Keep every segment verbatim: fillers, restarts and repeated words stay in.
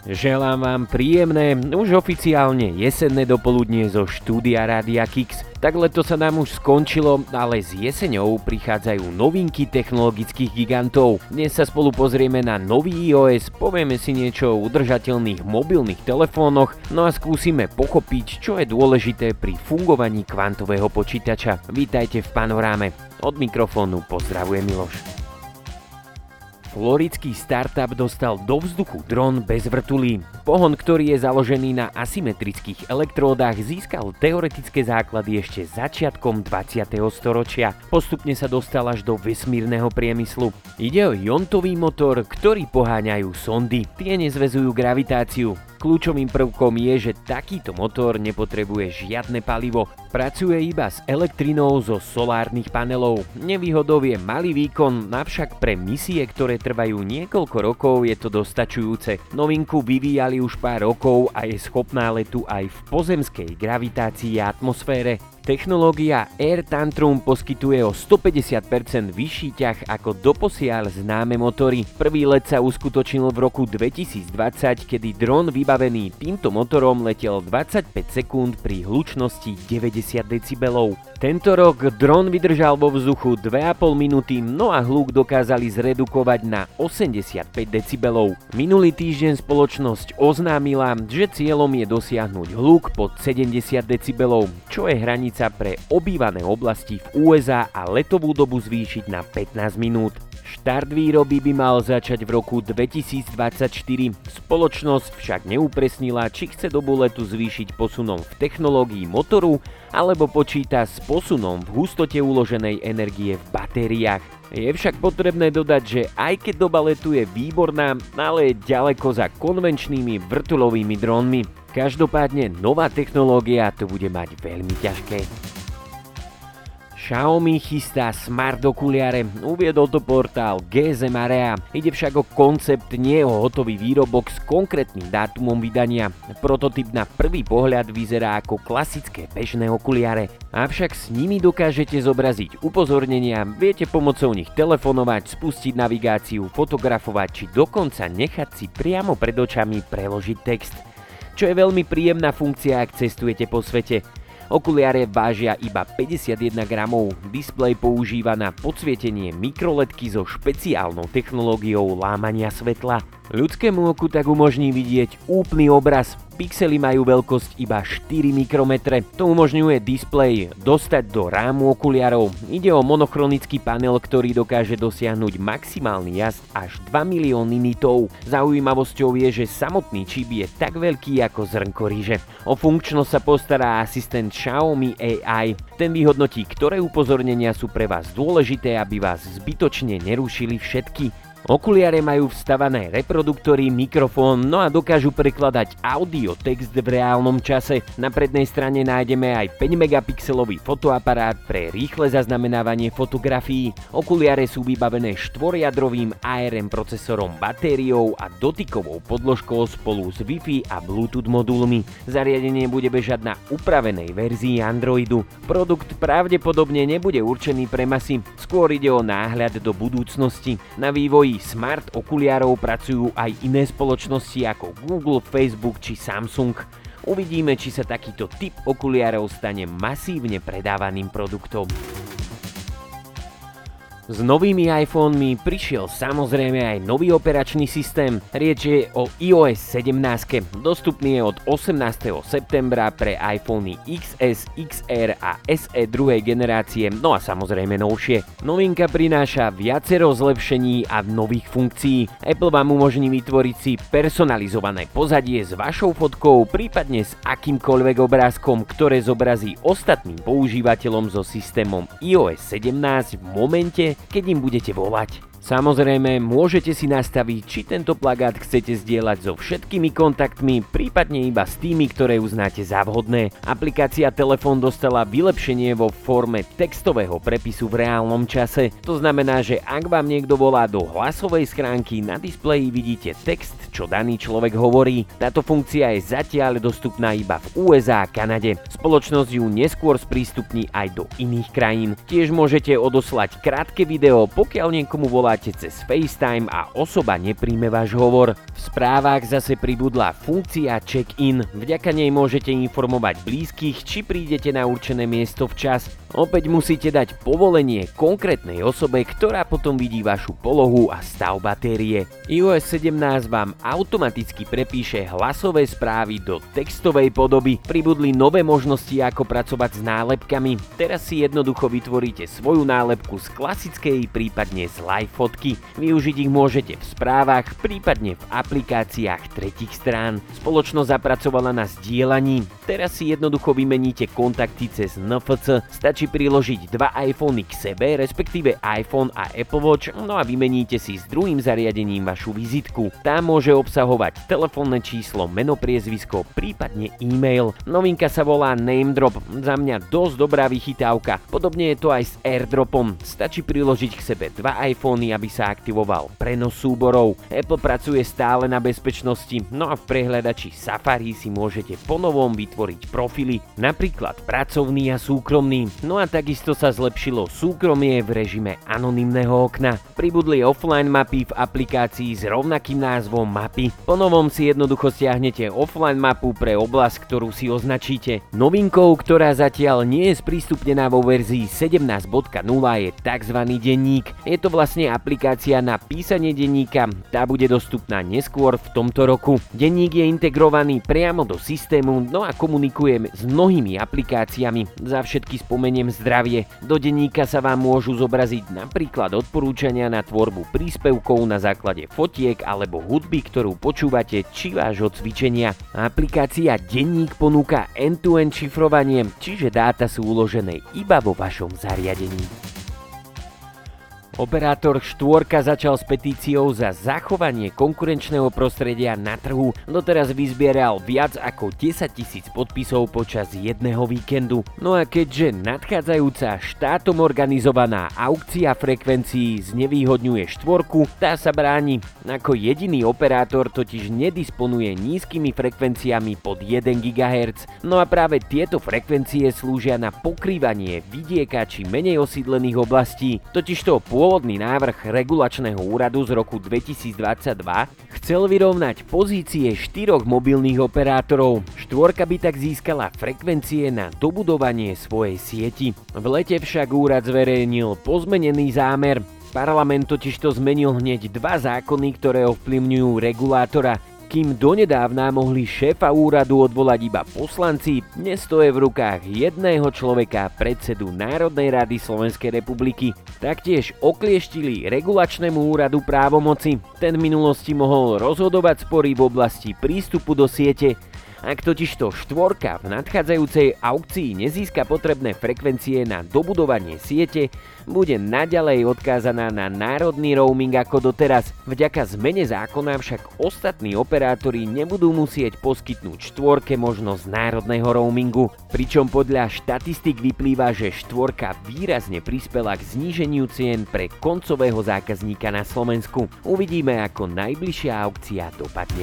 Želám vám príjemné, už oficiálne jesenné dopoludnie zo štúdia Rádia Kix. Tak leto sa nám už skončilo, ale s jeseňou prichádzajú novinky technologických gigantov. Dnes sa spolu pozrieme na nový iOS, povieme si niečo o udržateľných mobilných telefónoch, no a skúsime pochopiť, čo je dôležité pri fungovaní kvantového počítača. Vítajte v Panoráme. Od mikrofónu pozdravuje Miloš. Floridský startup dostal do vzduchu dron bez vrtulí. Pohon, ktorý je založený na asymetrických elektródach, získal teoretické základy ešte začiatkom dvadsiateho storočia. Postupne sa dostal až do vesmírneho priemyslu. Ide o iontový motor, ktorý poháňajú sondy. Tie nezväzujú gravitáciu. Kľúčovým prvkom je, že takýto motor nepotrebuje žiadne palivo. Pracuje iba s elektrinou zo solárnych panelov. Nevýhodou je malý výkon, avšak pre misie, ktoré trvajú niekoľko rokov, je to dostačujúce. Novinku vyvíjali už pár rokov a je schopná letu aj v pozemskej gravitácii a atmosfére. Technológia Air Tantrum poskytuje o stopäťdesiat percent vyšší ťah ako doposiaľ známe motory. Prvý let sa uskutočnil v roku dvetisícdvadsať, kedy dron vybavený týmto motorom letel dvadsaťpäť sekúnd pri hlučnosti deväťdesiat decibelov. Tento rok dron vydržal vo vzduchu dve a pol minúty, no a hluk dokázali zredukovať na osemdesiatpäť decibelov. Minulý týždeň spoločnosť oznámila, že cieľom je dosiahnuť hluk pod sedemdesiat decibelov, čo je hranica pre obývané oblasti v ú es á a letovú dobu zvýšiť na pätnásť minút. Štart výroby by mal začať v roku dvetisícdvadsaťštyri. Spoločnosť však neupresnila, či chce dobu letu zvýšiť posunom v technológii motoru alebo počíta s posunom v hustote uloženej energie v batériách. Je však potrebné dodať, že aj keď doba letu je výborná, ale je ďaleko za konvenčnými vrtulovými drónmi. Každopádne nová technológia to bude mať veľmi ťažké. Xiaomi chystá smart okuliare, uviedol to portál gé es em Area. Ide však o koncept, nie o hotový výrobok s konkrétnym dátumom vydania. Prototyp na prvý pohľad vyzerá ako klasické bežné okuliare. Avšak s nimi dokážete zobraziť upozornenia, viete pomocou nich telefonovať, spustiť navigáciu, fotografovať či dokonca nechať si priamo pred očami preložiť text. Čo je veľmi príjemná funkcia, ak cestujete po svete. Okuliare vážia iba päťdesiatjeden gramov, displej používa na podsvietenie mikroledky so špeciálnou technológiou lámania svetla. Ľudskému oku tak umožní vidieť úplný obraz. Pixely majú veľkosť iba štyri mikrometre. To umožňuje displej dostať do rámu okuliarov. Ide o monochronický panel, ktorý dokáže dosiahnuť maximálny jazd až dva milióny nitov. Zaujímavosťou je, že samotný čip je tak veľký ako zrnko ryže. O funkčnosť sa postará asistent Xiaomi á í. Ten vyhodnotí, ktoré upozornenia sú pre vás dôležité, aby vás zbytočne nerušili všetky. Okuliare majú vstavané reproduktory, mikrofón, no a dokážu prekladať audio, text v reálnom čase. Na prednej strane nájdeme aj päť megapixelový fotoaparát pre rýchle zaznamenávanie fotografií. Okuliare sú vybavené štvorjadrovým á er em procesorom, batériou a dotykovou podložkou spolu s Wi-Fi a Bluetooth modulmi. Zariadenie bude bežať na upravenej verzii Androidu. Produkt pravdepodobne nebude určený pre masy, skôr ide o náhľad do budúcnosti. Na vývoji smart okuliarov pracujú aj iné spoločnosti ako Google, Facebook či Samsung. Uvidíme, či sa takýto typ okuliarov stane masívne predávaným produktom. S novými iPhonemi prišiel samozrejme aj nový operačný systém. Rieč je o iOS sedemnásť. Dostupný je od osemnásteho septembra pre iPhony iks es, iks er a es e druhej generácie, no a samozrejme novšie. Novinka prináša viacero zlepšení a nových funkcií. Apple vám umožní vytvoriť si personalizované pozadie s vašou fotkou, prípadne s akýmkoľvek obrázkom, ktoré zobrazí ostatným používateľom so systémom iOS sedemnásť v momente, keď im budete volať. Samozrejme, môžete si nastaviť, či tento plagát chcete zdieľať so všetkými kontaktmi, prípadne iba s tými, ktoré uznáte za vhodné. Aplikácia Telefón dostala vylepšenie vo forme textového prepisu v reálnom čase. To znamená, že ak vám niekto volá do hlasovej schránky, na displeji vidíte text, čo daný človek hovorí. Táto funkcia je zatiaľ dostupná iba v ú es á a Kanade. Spoločnosť ju neskôr sprístupní aj do iných krajín. Tiež môžete odoslať krátke video, pokiaľ niekomu volá zavoláte cez FaceTime a osoba nepríjme váš hovor. V správach zase pribudla funkcia check-in, vďaka nej môžete informovať blízkych, či prídete na určené miesto včas. Opäť musíte dať povolenie konkrétnej osobe, ktorá potom vidí vašu polohu a stav batérie. i o es sedemnásť vám automaticky prepíše hlasové správy do textovej podoby. Pribudli nové možnosti, ako pracovať s nálepkami. Teraz si jednoducho vytvoríte svoju nálepku z klasickej, prípadne z live fotky. Využiť ich môžete v správach, prípadne v aplikáciách tretích strán. Spoločnosť zapracovala na zdieľaní. Teraz si jednoducho vymeníte kontakty cez en ef cé. Stačí priložiť dva iPhony k sebe, respektíve iPhone a Apple Watch, no a vymeníte si s druhým zariadením vašu vizitku. Tá môže obsahovať telefónne číslo, meno, priezvisko, prípadne e-mail. Novinka sa volá Name Drop, za mňa dosť dobrá vychytávka. Podobne je to aj s AirDropom. Stačí priložiť k sebe dva iPhony, aby sa aktivoval prenos súborov. Apple pracuje stále na bezpečnosti, no a v prehľadači Safari si môžete ponovom vytvoriť profily, napríklad pracovný a súkromný. No a takisto sa zlepšilo súkromie v režime anonymného okna. Pribudli offline mapy v aplikácii s rovnakým názvom mapy. Po novom si jednoducho stiahnete offline mapu pre oblasť, ktorú si označíte. Novinkou, ktorá zatiaľ nie je sprístupnená vo verzii sedemnásť bodka nula, je tzv. Denník. Je to vlastne aplikácia na písanie denníka, tá bude dostupná neskôr v tomto roku. Denník je integrovaný priamo do systému, no a komunikuje s mnohými aplikáciami. Za všetky spomeniem zdravie. Do denníka sa vám môžu zobraziť napríklad odporúčania na tvorbu príspevkov na základe fotiek alebo hudby, ktorú počúvate, či vášho cvičenia. Aplikácia Denník ponúka end-to-end šifrovanie, čiže dáta sú uložené iba vo vašom zariadení. Operátor štvorka začal s petíciou za zachovanie konkurenčného prostredia na trhu. Doteraz vyzbieral viac ako desaťtisíc podpisov počas jedného víkendu. No a keďže nadchádzajúca štátom organizovaná aukcia frekvencií znevýhodňuje štvorku, tá sa bráni. Ako jediný operátor totiž nedisponuje nízkymi frekvenciami pod jeden gigahertz. No a práve tieto frekvencie slúžia na pokrývanie vidieka či menej osídlených oblastí. Totižto Pôvodný návrh regulačného úradu z roku dvetisícdvadsaťdva chcel vyrovnať pozície štyroch mobilných operátorov. Štvorka by tak získala frekvencie na dobudovanie svojej sieti. V lete však úrad zverejnil pozmenený zámer. Parlament totižto zmenil hneď dva zákony, ktoré ovplyvňujú regulátora. Kým donedávna mohli šéfa úradu odvolať iba poslanci, dnes to je v rukách jedného človeka, predsedu Národnej rady Slovenskej republiky. Taktiež oklieštili regulačnému úradu právomoci. Ten v minulosti mohol rozhodovať spory v oblasti prístupu do siete. Ak totižto štvorka v nadchádzajúcej aukcii nezíska potrebné frekvencie na dobudovanie siete, bude naďalej odkázaná na národný roaming ako doteraz. Vďaka zmene zákona však ostatní operátori nebudú musieť poskytnúť štvorke možnosť národného roamingu, pričom podľa štatistik vyplýva, že štvorka výrazne prispela k zníženiu cien pre koncového zákazníka na Slovensku. Uvidíme, ako najbližšia aukcia dopadne.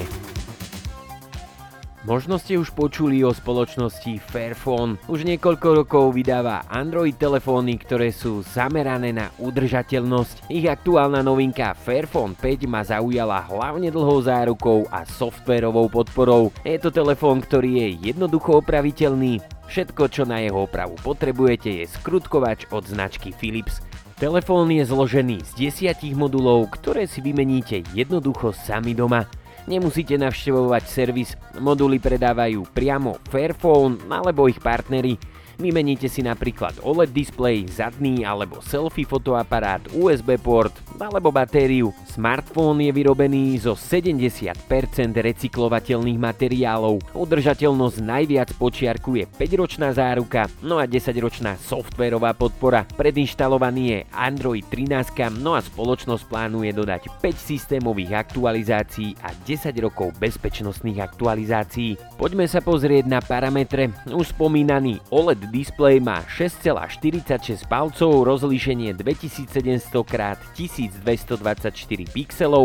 Možno ste už počuli o spoločnosti Fairphone. Už niekoľko rokov vydáva Android telefóny, ktoré sú zamerané na udržateľnosť. Ich aktuálna novinka Fairphone päť ma zaujala hlavne dlhou zárukou a softvérovou podporou. Je to telefón, ktorý je jednoducho opraviteľný. Všetko, čo na jeho opravu potrebujete, je skrutkovač od značky Philips. Telefón je zložený z desiatich modulov, ktoré si vymeníte jednoducho sami doma. Nemusíte navštevovať servis, moduly predávajú priamo Fairphone alebo ich partneri. Vymeníte si napríklad ó el é dé displej, zadný alebo selfie fotoaparát, ú es bé port alebo batériu. Smartfón je vyrobený zo sedemdesiat percent recyklovateľných materiálov. Udržateľnosť najviac počiarkuje päťročná záruka, no a desaťročná softvérová podpora. Predinštalovaný je Android trinásť, no a spoločnosť plánuje dodať päť systémových aktualizácií a desať rokov bezpečnostných aktualizácií. Poďme sa pozrieť na parametre. Už spomínaný ó el é dé displej má šesť celá štyridsaťšesť palcov, rozlíšenie dvetisícsedemsto krát tisícdvestodvadsaťštyri pixelov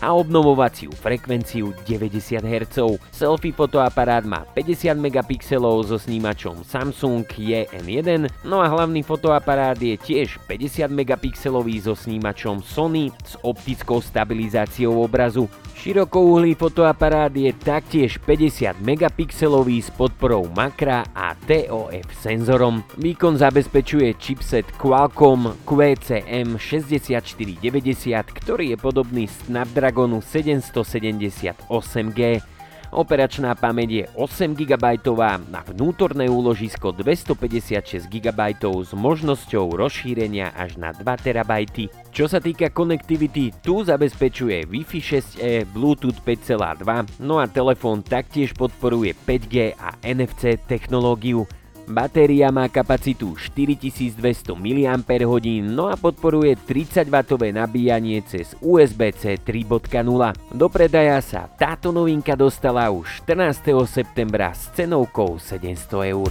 a obnovovaciu frekvenciu deväťdesiat hertzov. Selfie fotoaparát má päťdesiat megapixelov so snímačom Samsung J N jeden, no a hlavný fotoaparát je tiež päťdesiat megapixelový so snímačom Sony s optickou stabilizáciou obrazu. Širokouhlý fotoaparát je taktiež päťdesiat megapixelový s podporou makra a T O F senzorom. Výkon zabezpečuje chipset Qualcomm Q C M šesťdesiatštyri deväťdesiat, ktorý je podobný Snapdragonu sedemstosedemdesiatosem G. Operačná pamäť je osem gigabajtov a vnútorné úložisko dvestopäťdesiatšesť gigabajtov s možnosťou rozšírenia až na dva terabajty. Čo sa týka konektivity, tu zabezpečuje Wi-Fi šesť E, Bluetooth päť bodka dva, no a telefón taktiež podporuje päť G a N F C technológiu. Batéria má kapacitu štyritisícdvesto miliampérhodín, no a podporuje tridsaťwattové nabíjanie cez U S B C tri bodka nula. Do predaja sa táto novinka dostala už štrnásteho septembra s cenovkou sedemsto eur.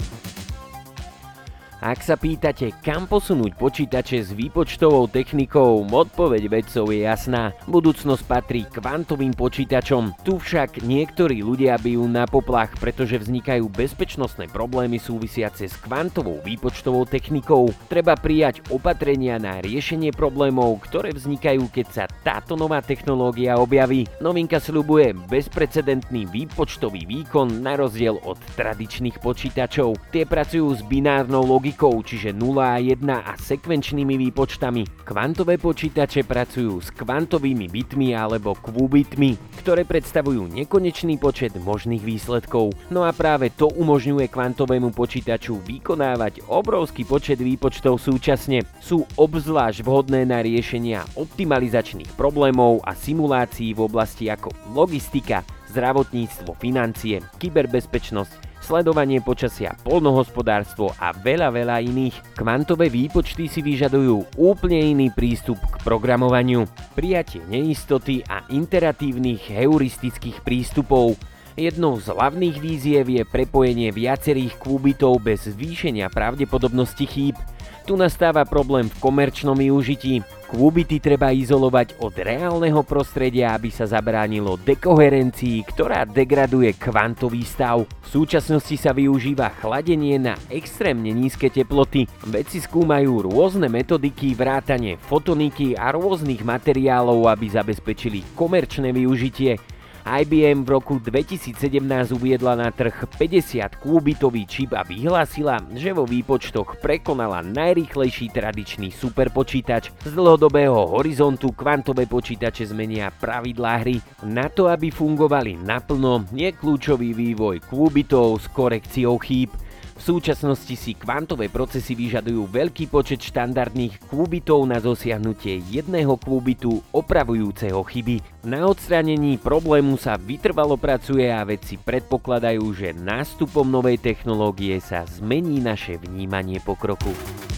Ak sa pýtate, kam posunúť počítače s výpočtovou technikou, odpoveď vedcov je jasná. Budúcnosť patrí kvantovým počítačom. Tu však niektorí ľudia bijú na poplach, pretože vznikajú bezpečnostné problémy súvisiace s kvantovou výpočtovou technikou. Treba prijať opatrenia na riešenie problémov, ktoré vznikajú, keď sa táto nová technológia objaví. Novinka sľubuje bezprecedentný výpočtový výkon na rozdiel od tradičných počítačov. Tie pracujú s binárnou logikou, čiže nula a jeden a sekvenčnými výpočtami. Kvantové počítače pracujú s kvantovými bitmi alebo kvúbitmi, ktoré predstavujú nekonečný počet možných výsledkov. No a práve to umožňuje kvantovému počítaču vykonávať obrovský počet výpočtov súčasne. Sú obzvlášť vhodné na riešenia optimalizačných problémov a simulácií v oblasti ako logistika, zdravotníctvo, financie, kyberbezpečnosť, sledovanie počasia, poľnohospodárstvo a veľa, veľa iných. Kvantové výpočty si vyžadujú úplne iný prístup k programovaniu, prijatie neistoty a interatívnych heuristických prístupov. Jednou z hlavných víziev je prepojenie viacerých kvúbitov bez zvýšenia pravdepodobnosti chýb. Tu nastáva problém v komerčnom využití. Kvúbity treba izolovať od reálneho prostredia, aby sa zabránilo dekoherencii, ktorá degraduje kvantový stav. V súčasnosti sa využíva chladenie na extrémne nízke teploty. Vedci skúmajú rôzne metodiky, vrátane fotoniky a rôznych materiálov, aby zabezpečili komerčné využitie. í bí em v roku dvetisícsedemnásť uviedla na trh päťdesiat kúbitový čip a vyhlásila, že vo výpočtoch prekonala najrýchlejší tradičný superpočítač. Z dlhodobého horizontu kvantové počítače zmenia pravidlá hry. Na to, aby fungovali naplno, je kľúčový vývoj kúbitov s korekciou chýb. V súčasnosti si kvantové procesy vyžadujú veľký počet štandardných kvúbitov na dosiahnutie jedného kvúbitu opravujúceho chyby. Na odstránení problému sa vytrvalo pracuje a vedci predpokladajú, že nástupom novej technológie sa zmení naše vnímanie pokroku.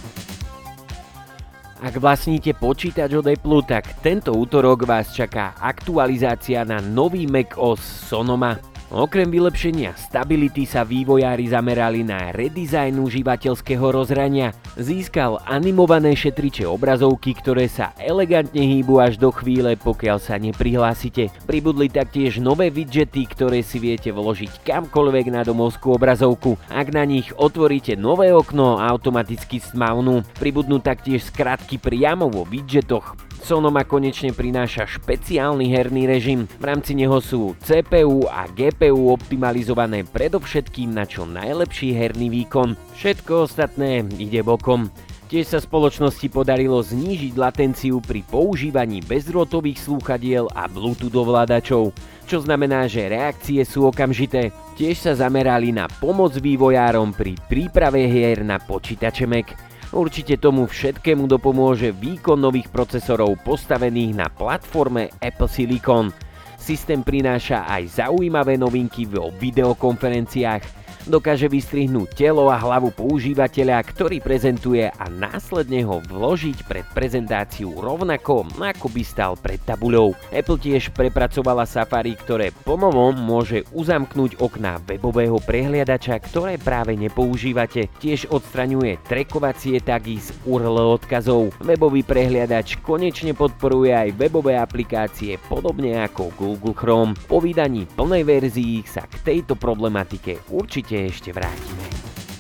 Ak vlastníte počítač od Apple, tak tento útorok vás čaká aktualizácia na nový macOS Sonoma. Okrem vylepšenia stability sa vývojári zamerali na redesign užívateľského rozhrania. Získal animované šetriče obrazovky, ktoré sa elegantne hýbu až do chvíle, pokiaľ sa neprihlásite. Pribudli taktiež nové widgety, ktoré si viete vložiť kamkoľvek na domovskú obrazovku. Ak na nich otvoríte nové okno, automaticky stmavnú. Pribudnú taktiež skratky priamo vo widgetoch. Sonoma konečne prináša špeciálny herný režim. V rámci neho sú cé pé ú a gé pé ú optimalizované predovšetkým na čo najlepší herný výkon. Všetko ostatné ide bokom. Tiež sa spoločnosti podarilo znížiť latenciu pri používaní bezdrôtových slúchadiel a Bluetooth ovládačov, čo znamená, že reakcie sú okamžité. Tiež sa zamerali na pomoc vývojárom pri príprave hier na počítače Mac. Určite tomu všetkému dopomôže výkon nových procesorov postavených na platforme Apple Silicon. Systém prináša aj zaujímavé novinky vo videokonferenciách. Dokáže vystrihnúť telo a hlavu používateľa, ktorý prezentuje a následne ho vložiť pred prezentáciu rovnako, ako by stal pred tabuľou. Apple tiež prepracovala Safari, ktoré ponovom môže uzamknúť okná webového prehliadača, ktoré práve nepoužívate. Tiež odstraňuje trackovacie tagy z ú er el odkazov. Webový prehliadač konečne podporuje aj webové aplikácie, podobne ako Google Chrome. Po vydaní plnej verzii sa k tejto problematike určite ešte vrátime.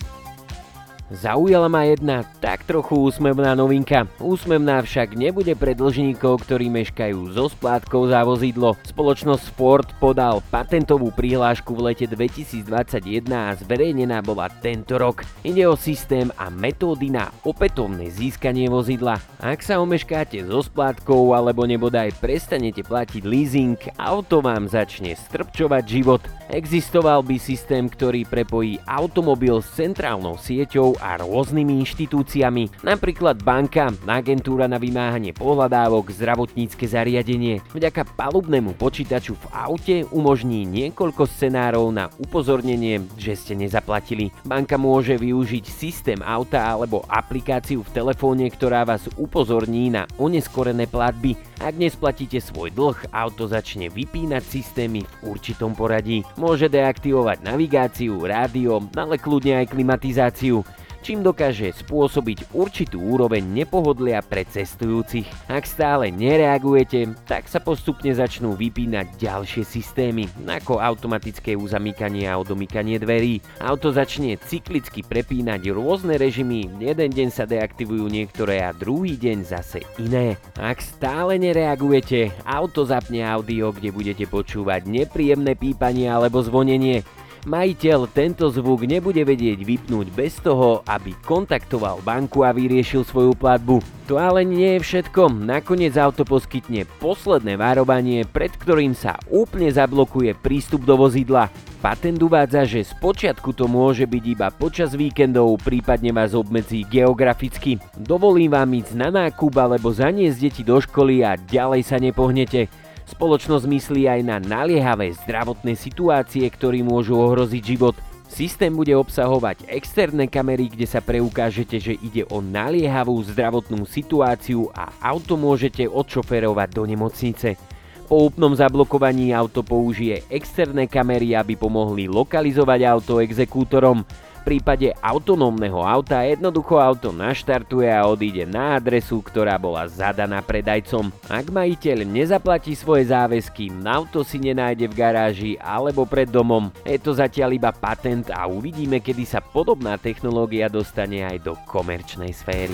Zaujala ma jedna tak trochu úsmevná novinka. Úsmevná však nebude pre dlžníkov, ktorí meškajú so splátkou za vozidlo. Spoločnosť Ford podal patentovú prihlášku v lete dvetisícdvadsaťjeden a zverejnená bola tento rok. Ide o systém a metódy na opätovné získanie vozidla. Ak sa omeškáte so splátkou alebo nebodaj prestanete platiť leasing, auto vám začne strpčovať život. Existoval by systém, ktorý prepojí automobil s centrálnou sieťou a rôznymi inštitúciami, napríklad banka, agentúra na vymáhanie pohľadávok, zdravotnícke zariadenie. Vďaka palubnému počítaču v aute umožní niekoľko scenárov na upozornenie, že ste nezaplatili. Banka môže využiť systém auta alebo aplikáciu v telefóne, ktorá vás upozorní na oneskorené platby. Ak nesplatíte svoj dlh, auto začne vypínať systémy v určitom poradí. Môže deaktivovať navigáciu, rádio, ale kľudne aj klimatizáciu, čím dokáže spôsobiť určitú úroveň nepohodlia pre cestujúcich. Ak stále nereagujete, tak sa postupne začnú vypínať ďalšie systémy, ako automatické uzamykanie a odomykanie dverí. Auto začne cyklicky prepínať rôzne režimy, jeden deň sa deaktivujú niektoré a druhý deň zase iné. Ak stále nereagujete, auto zapne audio, kde budete počúvať nepríjemné pípanie alebo zvonenie. Majiteľ tento zvuk nebude vedieť vypnúť bez toho, aby kontaktoval banku a vyriešil svoju platbu. To ale nie je všetko. Nakoniec auto poskytne posledné varovanie, pred ktorým sa úplne zablokuje prístup do vozidla. Patent uvádza, že spočiatku to môže byť iba počas víkendov, prípadne vás obmedzí geograficky. Dovolím vám ísť na nákup alebo zaniesť deti do školy a ďalej sa nepohnete. Spoločnosť myslí aj na naliehavé zdravotné situácie, ktoré môžu ohroziť život. Systém bude obsahovať externé kamery, kde sa preukážete, že ide o naliehavú zdravotnú situáciu a auto môžete odšoferovať do nemocnice. Po úplnom zablokovaní auto použije externé kamery, aby pomohli lokalizovať auto exekútorom. V prípade autonómneho auta jednoducho auto naštartuje a odíde na adresu, ktorá bola zadaná predajcom. Ak majiteľ nezaplatí svoje záväzky, auto si nenájde v garáži alebo pred domom. Je to zatiaľ iba patent a uvidíme, kedy sa podobná technológia dostane aj do komerčnej sféry.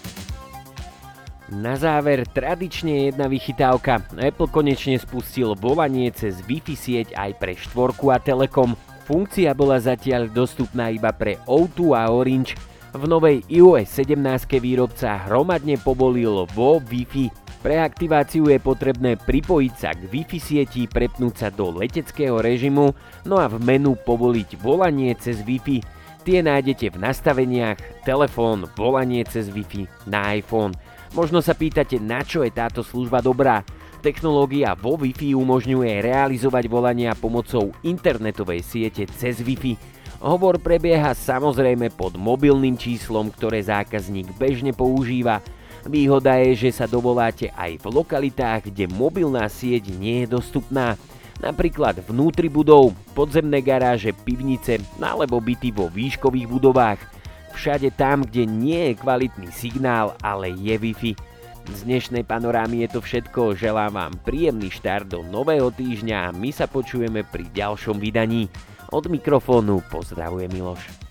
Na záver tradične jedna vychytávka. Apple konečne spustil volanie cez Wi-Fi sieť aj pre štvorku a Telekom. Funkcia bola zatiaľ dostupná iba pre ó dva a Orange. V novej i O S sedemnásť výrobca hromadne povolil vo Wi-Fi. Pre aktiváciu je potrebné pripojiť sa k Wi-Fi sieti, prepnúť sa do leteckého režimu, no a v menu povoliť volanie cez Wi-Fi. Tie nájdete v nastaveniach, telefón, volanie cez Wi-Fi na iPhone. Možno sa pýtate, na čo je táto služba dobrá. Technológia vo Wi-Fi umožňuje realizovať volania pomocou internetovej siete cez Wi-Fi. Hovor prebieha samozrejme pod mobilným číslom, ktoré zákazník bežne používa. Výhoda je, že sa dovoláte aj v lokalitách, kde mobilná sieť nie je dostupná. Napríklad vnútri budov, podzemné garáže, pivnice alebo byty vo výškových budovách. Všade tam, kde nie je kvalitný signál, ale je Wi-Fi. Z dnešnej panorámy je to všetko, želám vám príjemný štart do nového týždňa a my sa počujeme pri ďalšom vydaní. Od mikrofónu pozdravuje Miloš.